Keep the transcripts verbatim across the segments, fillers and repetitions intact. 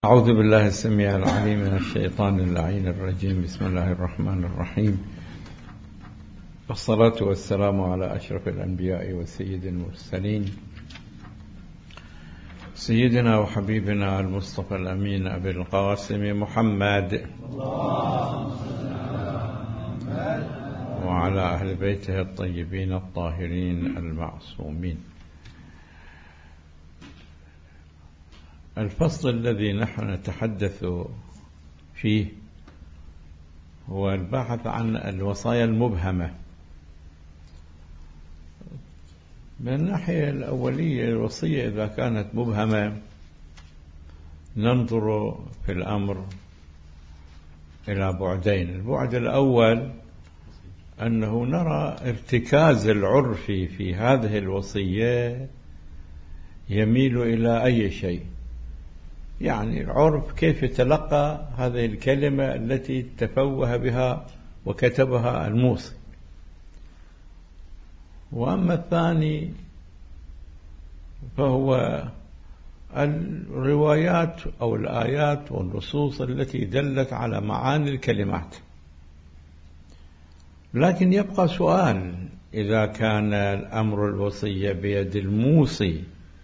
أعوذ بالله السميع العليم من الشيطان اللعين الرجيم. بسم الله الرحمن الرحيم، والصلاة والسلام على أشرف الأنبياء وسيد المرسلين، سيدنا وحبيبنا المصطفى الأمين أبي القاسم محمد وعلى أهل بيته الطيبين الطاهرين المعصومين. الفصل الذي نحن نتحدث فيه هو البحث عن الوصايا المبهمة. من الناحية الأولية الوصية إذا كانت مبهمة ننظر في الأمر إلى بعدين. البعد الأول أنه نرى ارتكاز العرف في هذه الوصية يميل إلى أي شيء، يعني العرف كيف تلقى هذه الكلمة التي تفوه بها وكتبها الموصي. وأما الثاني فهو الروايات أو الآيات والنصوص التي دلت على معاني الكلمات. لكن يبقى سؤال: إذا كان الأمر الوصية بيد الموصي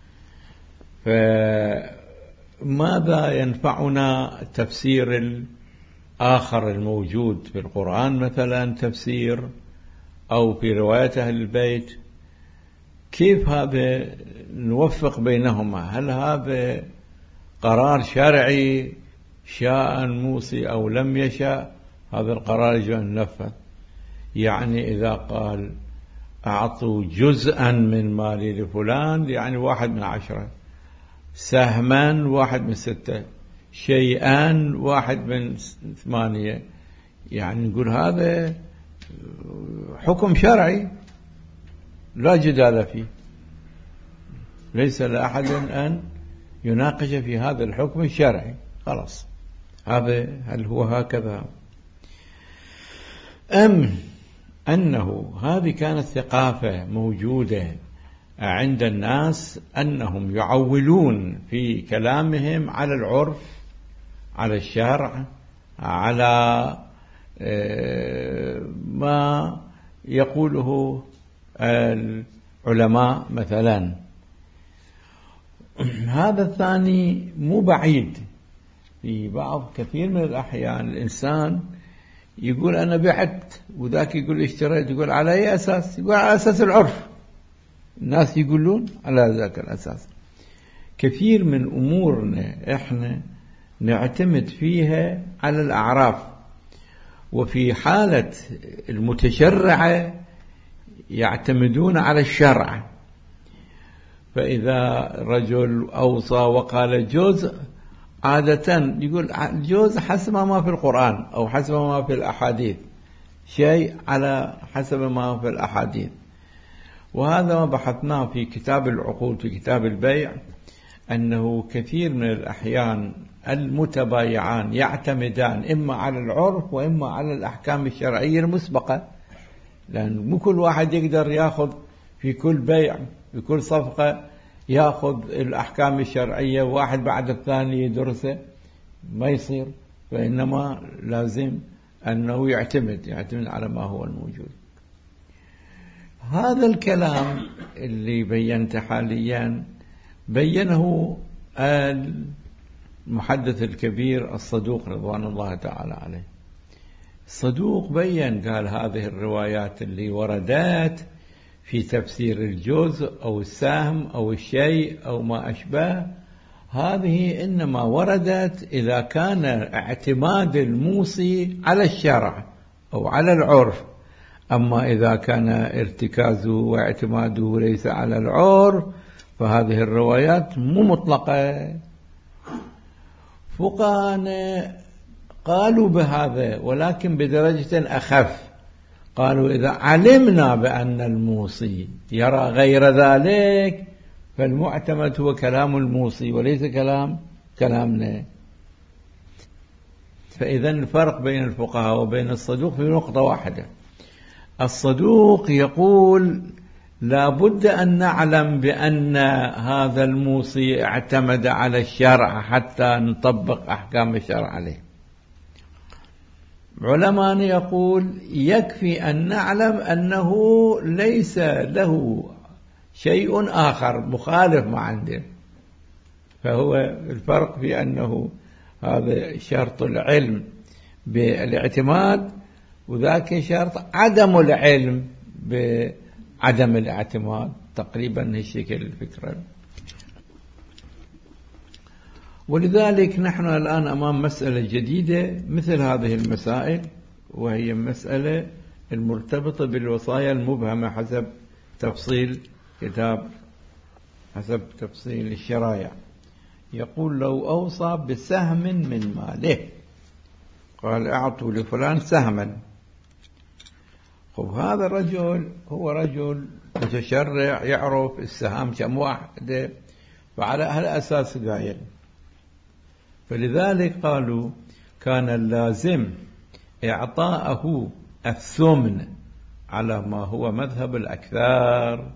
فماذا ينفعنا التفسير الآخر الموجود في القرآن، مثلا تفسير أو في رواية أهل البيت؟ كيف هذا نوفق بينهما؟ هل هذا قرار شرعي شاء الموصي أو لم يشاء؟ هذا القرار يجب أن ينفذ. يعني إذا قال أعطوا جزءا من مالي لفلان، يعني واحد من عشرة، سهما واحد من ستة، شيئا واحد من ثمانية، يعني نقول هذا حكم شرعي لا جدال فيه، ليس لأحد أن يناقش في هذا الحكم الشرعي. خلاص، هذا هل هو هكذا أم أنه هذه كانت ثقافة موجودة عند الناس أنهم يعولون في كلامهم على العرف، على الشرع، على ما يقوله العلماء مثلا. هذا الثاني مو بعيد. في بعض كثير من الأحيان الإنسان يقول أنا بعت، وذاك يقول اشتريت، يقول على أي أساس؟ يقول على أساس العرف. الناس يقولون على ذاك الأساس. كثير من أمورنا إحنا نعتمد فيها على الأعراف، وفي حالة المتشرعة يعتمدون على الشرع. فإذا رجل أوصى وقال جزء، عادة يقول الجزء حسب ما في القرآن أو حسب ما في الأحاديث، شيء على حسب ما في الأحاديث. وهذا ما بحثناه في كتاب العقود، في كتاب البيع، أنه كثير من الأحيان المتبايعان يعتمدان إما على العرف وإما على الأحكام الشرعية المسبقة، لأن مو كل واحد يقدر يأخذ في كل بيع، في كل صفقة يأخذ الأحكام الشرعية واحد بعد الثاني يدرسه، ما يصير. فإنما لازم أنه يعتمد يعتمد على ما هو الموجود. هذا الكلام اللي بينت حاليا بينه المحدث الكبير الصدوق رضوان الله تعالى عليه. الصدوق بيّن، قال هذه الروايات اللي وردت في تفسير الجزء أو السهم أو الشيء أو ما أشبه، هذه إنما وردت إذا كان اعتماد الموصي على الشرع أو على العرف. أما إذا كان ارتكازه واعتماده ليس على العرف فهذه الروايات مو مطلقة. فقهاء قالوا بهذا، ولكن بدرجة أخف. قالوا إذا علمنا بأن الموصي يرى غير ذلك فالمعتمد هو كلام الموصي وليس كلام كلامنا. فإذا الفرق بين الفقهاء وبين الصدوق في نقطة واحدة. الصدوق يقول لا بد أن نعلم بأن هذا الموصي اعتمد على الشرع حتى نطبق أحكام الشرع عليه. علماء يقول يكفي أن نعلم أنه ليس له شيء آخر مخالف ما عنده، فهو الفرق في أنه هذا شرط العلم بالاعتماد، وذاك شرط عدم العلم بعدم الاعتماد. تقريبا هالشكل الفكرة. ولذلك نحن الآن أمام مسألة جديدة مثل هذه المسائل، وهي مسألة المرتبطة بالوصايا المبهمة حسب تفصيل كتاب حسب تفصيل الشرائع. يقول لو أوصى بسهم من ماله، قال أعطوا لفلان سهما. خب هذا الرجل هو رجل متشرع يعرف السهام كم واحدة، وعلى هالأساس قايل. فلذلك قالوا كان اللازم إعطاءه الثمن على ما هو مذهب الأكثر.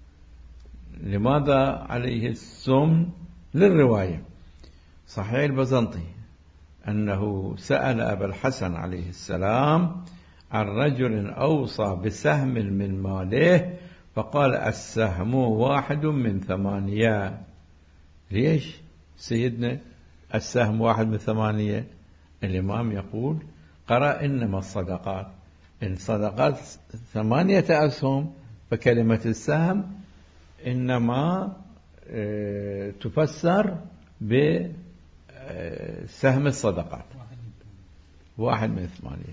لماذا عليه الثمن؟ للرواية صحيح البزنطي أنه سأل أبا الحسن عليه السلام عن رجل أوصى بسهم من ماله فقال السهم واحد من ثمانية. ليش سيدنا السهم واحد من ثمانية؟ الإمام يقول قرأ إنما الصدقات، إن صدقات ثمانية أسهم، فكلمة السهم إنما تفسر بسهم الصدقات واحد من ثمانية.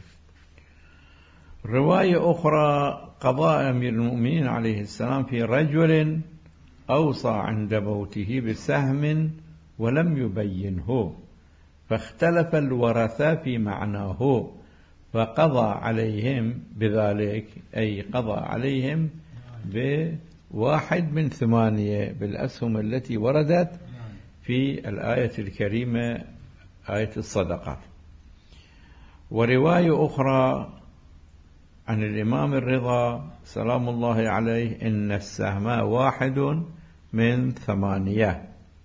رواية أخرى قضاء أمير المؤمنين عليه السلام في رجل أوصى عند موته بسهم ولم يبينه، فاختلف الورثة في معناه فقضى عليهم بذلك، أي قضى عليهم بواحد من ثمانية بالأسهم التي وردت في الآية الكريمة آية الصدقات. ورواية أخرى عن الإمام الرضا سلام الله عليه إن السهم واحد من ثمانية.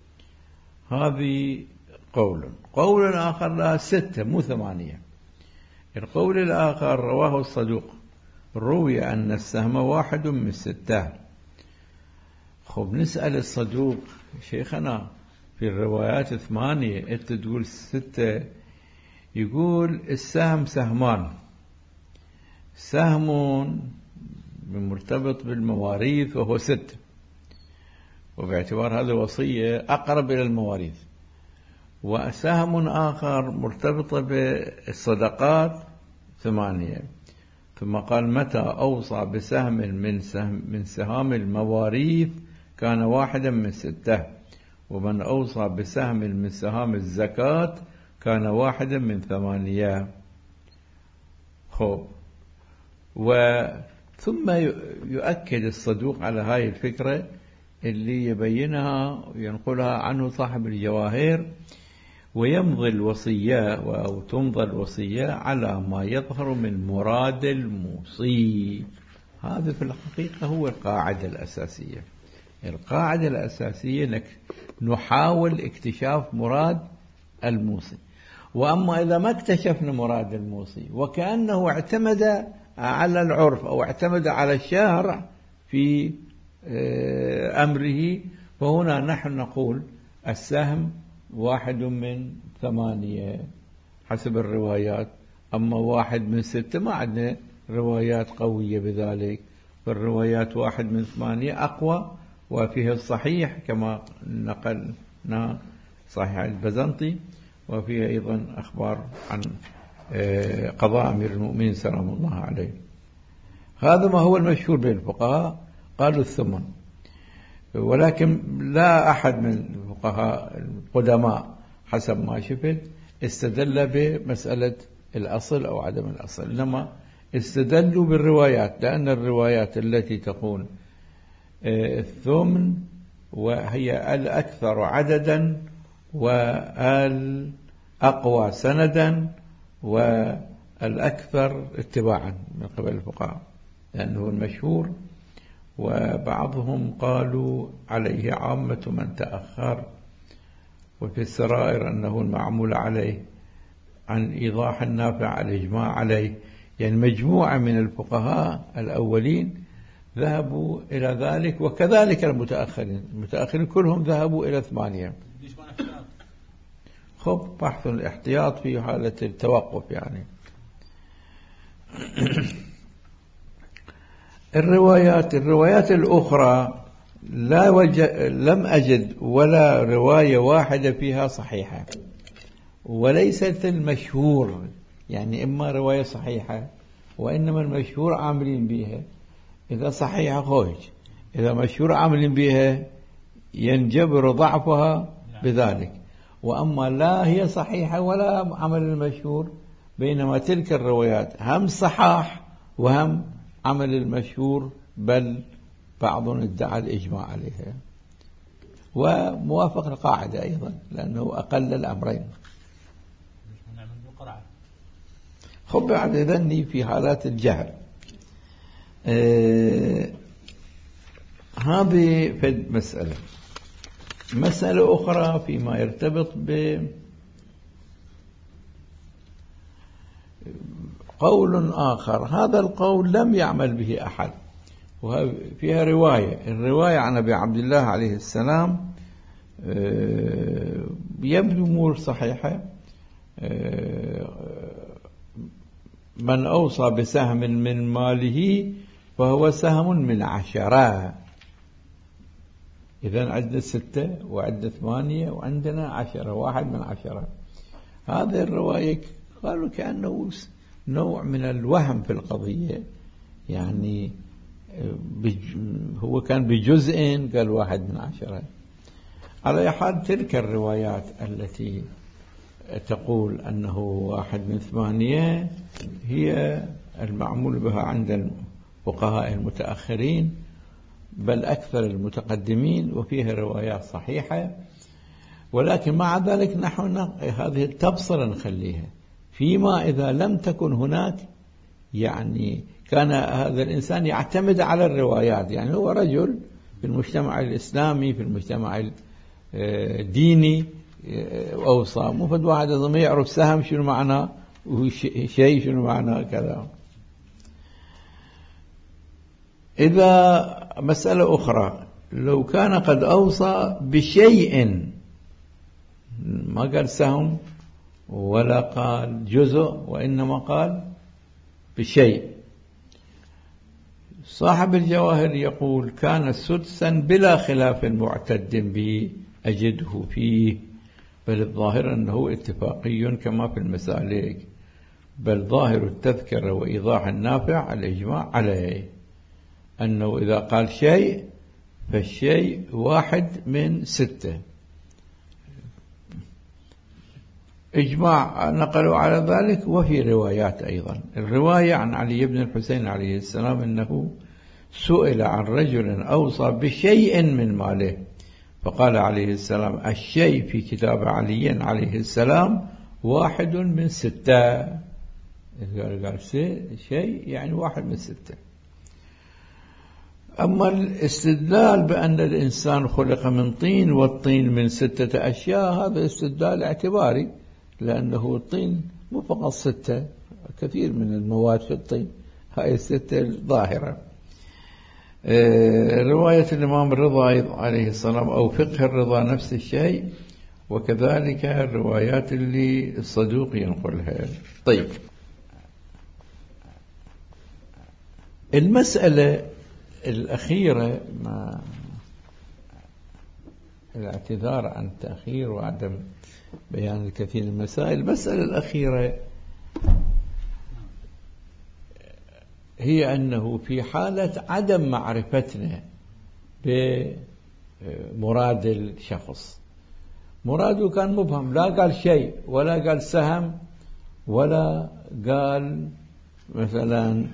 هذه قول. قول آخر لا ستة مو ثمانية. القول الآخر رواه الصدوق روي أن السهم واحد من ستة. خب نسأل الصدوق شيخنا في الروايات ثمانية أنت تقول ستة. يقول السهم سهمان، سهم مرتبط بالمواريث وهو ستة، وباعتبار هذا وصية أقرب إلى المواريث، وسهم آخر مرتبط بالصدقات ثمانية. ثم قال متى أوصى بسهم من سهم من سهام المواريث كان واحدا من ستة، ومن أوصى بسهم من سهام الزكاة كان واحدا من ثمانية. خب وثم يؤكد الصدوق على هاي الفكرة اللي يبينها وينقلها عنه صاحب الجواهر، ويمضي الوصية أو تمضى الوصية على ما يظهر من مراد الموصي. هذا في الحقيقة هو القاعدة الأساسية. القاعدة الأساسية أنك نحاول اكتشاف مراد الموصي. وأما إذا ما اكتشفنا مراد الموصي وكأنه اعتمد على العرف أو اعتمد على الشارع في أمره، فهنا نحن نقول السهم واحد من ثمانية حسب الروايات، أما واحد من ستة ما عندنا روايات قوية بذلك. فالروايات واحد من ثمانية أقوى، وفيه الصحيح كما نقلنا صحيح البزنطي، وفيه أيضا أخبار عن قضاء أمير المؤمنين سلام الله عليه. هذا ما هو المشهور بين الفقهاء، قالوا الثمن. ولكن لا أحد من الفقهاء القدماء حسب ما شفت استدل بمسألة الأصل أو عدم الأصل، إنما استدلوا بالروايات، لأن الروايات التي تقول الثمن وهي الأكثر عددا والأقوى سندا والأكثر اتباعا من قبل الفقهاء، لأنه المشهور وبعضهم قالوا عليه عامة من تأخر، وفي السرائر أنه المعمول عليه عن إيضاح النافع الإجماع عليه. يعني مجموعة من الفقهاء الأولين ذهبوا إلى ذلك، وكذلك المتأخرين المتأخرين كلهم ذهبوا إلى ثمانية. خب بحث الاحتياط في حالة التوقف يعني. الروايات الروايات الأخرى لا وجه لم أجد ولا رواية واحدة فيها صحيحة، وليست المشهور، يعني إما رواية صحيحة وإنما المشهور عاملين بها. إذا صحيحة خوج، إذا مشهور عاملين بها ينجبر ضعفها بذلك. وأما لا هي صحيحة ولا عمل المشهور، بينما تلك الروايات هم صحاح وهم عمل المشهور، بل بعض ادعى الإجماع عليها، وموافق القاعدة أيضا لأنه أقل الأمرين. خب بعد ذني في حالات الجهل. آه هذه فد مسألة. مسألة أخرى فيما يرتبط بقول آخر، هذا القول لم يعمل به أحد، وفيها رواية الرواية عن أبي عبد الله عليه السلام يبدو أمور صحيحة. من أوصى بسهم من ماله فهو سهم من عشرة. إذن عندنا ستة وعندنا ثمانية وعندنا عشرة، واحد من عشرة. هذه الرواية قالوا كأنه نوع من الوهم في القضية، يعني هو كان بجزء قال واحد من عشرة. على حال تلك الروايات التي تقول أنه واحد من ثمانية هي المعمول بها عند الفقهاء المتأخرين بل أكثر المتقدمين، وفيها روايات صحيحة. ولكن مع ذلك نحن هذه التبصرة نخليها فيما إذا لم تكن هناك، يعني كان هذا الإنسان يعتمد على الروايات، يعني هو رجل في المجتمع الإسلامي في المجتمع الديني أوصى، مو فد واحد ما يعرف سهم شنو معناه وشيء شنو معناه كذا. إذا مسألة أخرى، لو كان قد أوصى بشيء، ما قال سهم ولا قال جزء، وإنما قال بشيء. صاحب الجواهر يقول كان سدسا بلا خلاف معتد به أجده فيه، بل الظاهر أنه اتفاقي كما في المسالك، بل ظاهر التذكرة وإيضاح النافع الإجماع عليه، أنه إذا قال شيء فالشيء واحد من ستة. إجماع نقلوا على ذلك. وفي روايات أيضا، الرواية عن علي بن الحسين عليه السلام أنه سئل عن رجل أوصى بشيء من ماله فقال عليه السلام الشيء في كتاب علي عليه السلام واحد من ستة. قال قال شيء يعني واحد من ستة. أما الاستدلال بأن الإنسان خلق من طين والطين من ستة أشياء، هذا استدلال اعتباري، لأنه الطين مو فقط ستة، كثير من المواد في الطين، هاي الستة الظاهرة. رواية الإمام الرضا عليه السلام أو فقه الرضا نفس الشيء، وكذلك الروايات اللي الصدوق ينقلها. طيب، المسألة الأخيرة، مع الاعتذار عن التأخير وعدم بيان الكثير من المسائل، المسألة الأخيرة هي أنه في حالة عدم معرفتنا بمراد الشخص، مراده كان مبهم، لا قال شيء ولا قال سهم ولا قال مثلا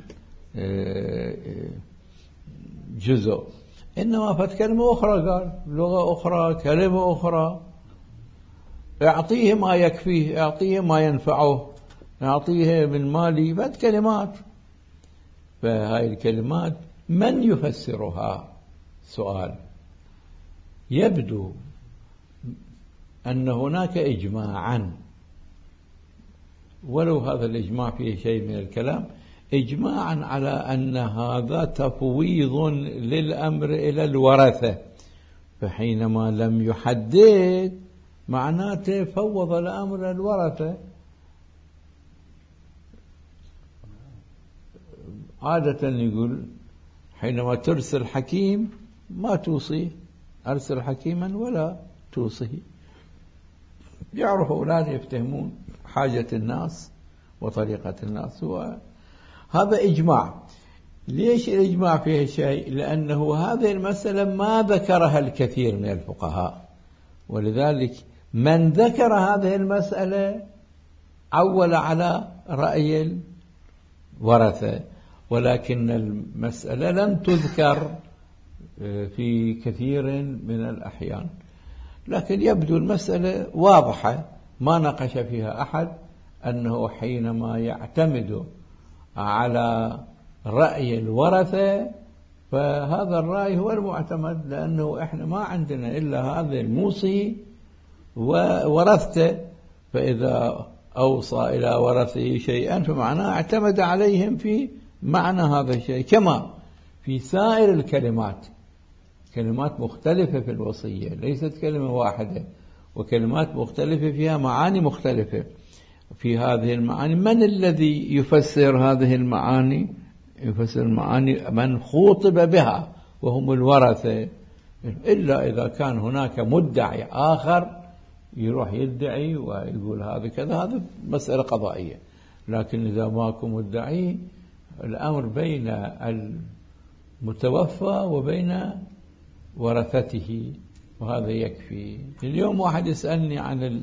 جزء، إنما فت كلمة أخرى، قال لغة أخرى، كلمة أخرى، اعطيه ما يكفيه، اعطيه ما ينفعه، اعطيه من مالي، فت كلمات. فهاي الكلمات من يفسرها؟ سؤال. يبدو أن هناك إجماعا، ولو هذا الإجماع فيه شيء من الكلام، إجماعا على أن هذا تفويض للأمر إلى الورثة، فحينما لم يحدد معناته فوض الأمر الورثة. عادة يقول حينما ترسل حكيم ما توصيه، أرسل حكيما ولا توصيه. يعرف أولاد يفتهمون حاجة الناس وطريقة الناس، وهذا إجماع. ليش الإجماع فيه شيء؟ لأنه هذه المسألة ما ذكرها الكثير من الفقهاء، ولذلك من ذكر هذه المسألة عول على رأي الورثة، ولكن المسألة لم تذكر في كثير من الأحيان. لكن يبدو المسألة واضحة ما ناقش فيها أحد، أنه حينما يعتمد على رأي الورثة فهذا الرأي هو المعتمد، لأنه إحنا ما عندنا إلا هذا الموصي وورثته، فإذا أوصى إلى ورثه شيئا فمعناه اعتمد عليهم في معنى هذا الشيء. كما في سائر الكلمات، كلمات مختلفة في الوصية، ليست كلمة واحدة، وكلمات مختلفة فيها معاني مختلفة. في هذه المعاني من الذي يفسر هذه المعاني؟ يفسر المعاني من خوطب بها وهم الورثة، إلا إذا كان هناك مدعي آخر يروح يدعي ويقول هذا كذا، هذا مسألة قضائية. لكن إذا ماكو مدعي الأمر بين المتوفى وبين ورثته، وهذا يكفي. اليوم واحد يسألني عن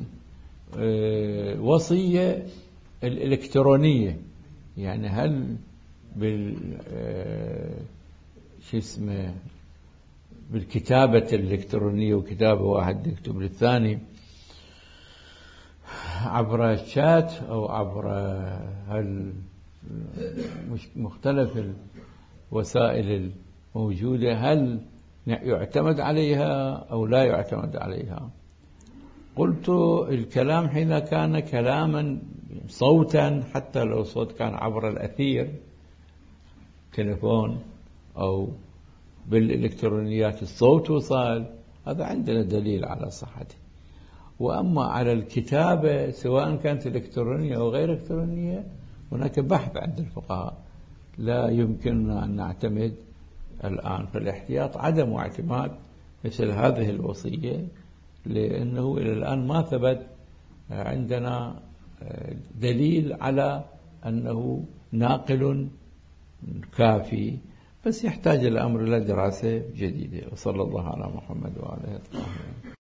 الوصية الإلكترونية، يعني هل بال شو اسمه بالكتابة الإلكترونية، وكتابة واحد يكتب للثاني عبر الشات أو عبر هل مختلف الوسائل الموجودة، هل يعتمد عليها أو لا يعتمد عليها؟ قلت الكلام حين كان كلاما صوتا، حتى لو صوت كان عبر الأثير تليفون أو بالإلكترونيات الصوت وصال، هذا عندنا دليل على صحته. وأما على الكتابة سواء كانت إلكترونية أو غير إلكترونية هناك بحث عند الفقهاء، لا يمكننا أن نعتمد الآن. فالاحتياط عدم اعتماد مثل هذه الوصية، لأنه إلى الآن ما ثبت عندنا دليل على أنه ناقل كافي، بس يحتاج الأمر إلى دراسة جديدة. وصلى الله على محمد وعلى آله وصحبه.